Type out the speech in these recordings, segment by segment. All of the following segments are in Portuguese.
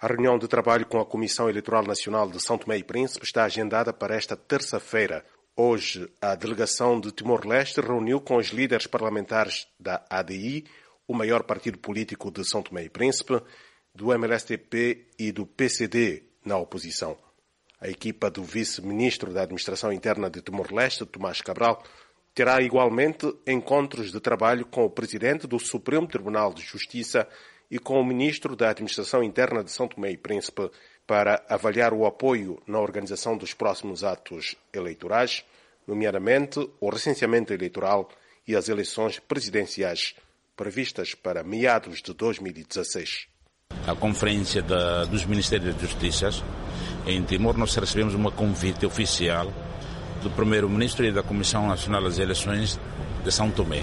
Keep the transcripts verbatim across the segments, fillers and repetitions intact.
A reunião de trabalho com a Comissão Eleitoral Nacional de São Tomé e Príncipe está agendada para esta terça-feira. Hoje, a delegação de Timor-Leste reuniu com os líderes parlamentares da A D I, o maior partido político de São Tomé e Príncipe, do M L S T P e do P C D na oposição. A equipa do vice-ministro da Administração Interna de Timor-Leste, Tomás Cabral, terá igualmente encontros de trabalho com o presidente do Supremo Tribunal de Justiça e com o ministro da Administração Interna de São Tomé e Príncipe para avaliar o apoio na organização dos próximos atos eleitorais, nomeadamente o recenseamento eleitoral e as eleições presidenciais previstas para meados de dois mil e dezasseis. A conferência da, dos Ministérios da Justiça em Timor, nós recebemos um convite oficial do Primeiro-Ministro e da Comissão Nacional das Eleições de São Tomé.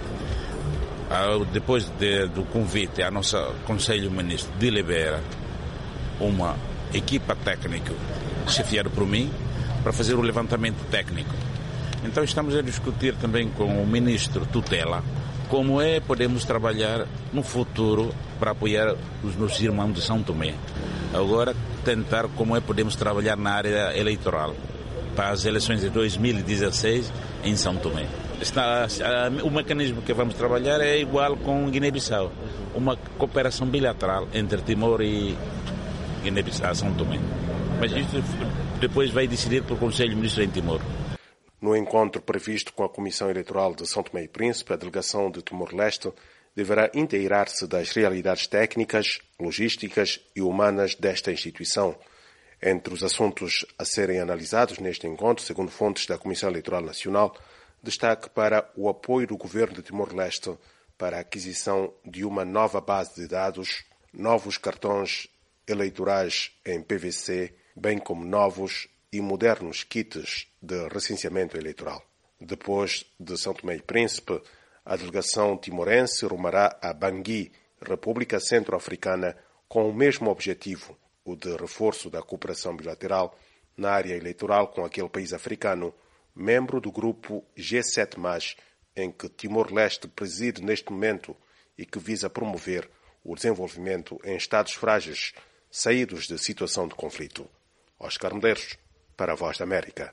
Depois de, do convite, a nossa Conselho Ministro delibera uma equipa técnica chefiada por mim para fazer o levantamento técnico. Então estamos a discutir também com o Ministro Tutela como é podemos trabalhar no futuro para apoiar os nossos irmãos de São Tomé. Agora tentar como é podemos trabalhar na área eleitoral para as eleições de dois mil e dezasseis em São Tomé. Está, o mecanismo que vamos trabalhar é igual com Guiné-Bissau, uma cooperação bilateral entre Timor e Guiné-Bissau, São Tomé. Mas isso depois vai decidir pelo Conselho Ministro em Timor. No encontro previsto com a Comissão Eleitoral de São Tomé e Príncipe, a delegação de Timor-Leste deverá inteirar-se das realidades técnicas, logísticas e humanas desta instituição. Entre os assuntos a serem analisados neste encontro, segundo fontes da Comissão Eleitoral Nacional, destaque para o apoio do governo de Timor-Leste para a aquisição de uma nova base de dados, novos cartões eleitorais em P V C, bem como novos e modernos kits de recenseamento eleitoral. Depois de São Tomé e Príncipe, a delegação timorense rumará a Bangui, República Centro-Africana, com o mesmo objetivo, o de reforço da cooperação bilateral na área eleitoral com aquele país africano, membro do grupo G sete mais, em que Timor-Leste preside neste momento e que visa promover o desenvolvimento em estados frágeis, saídos de situação de conflito. Oscar Medeiros, para a Voz da América.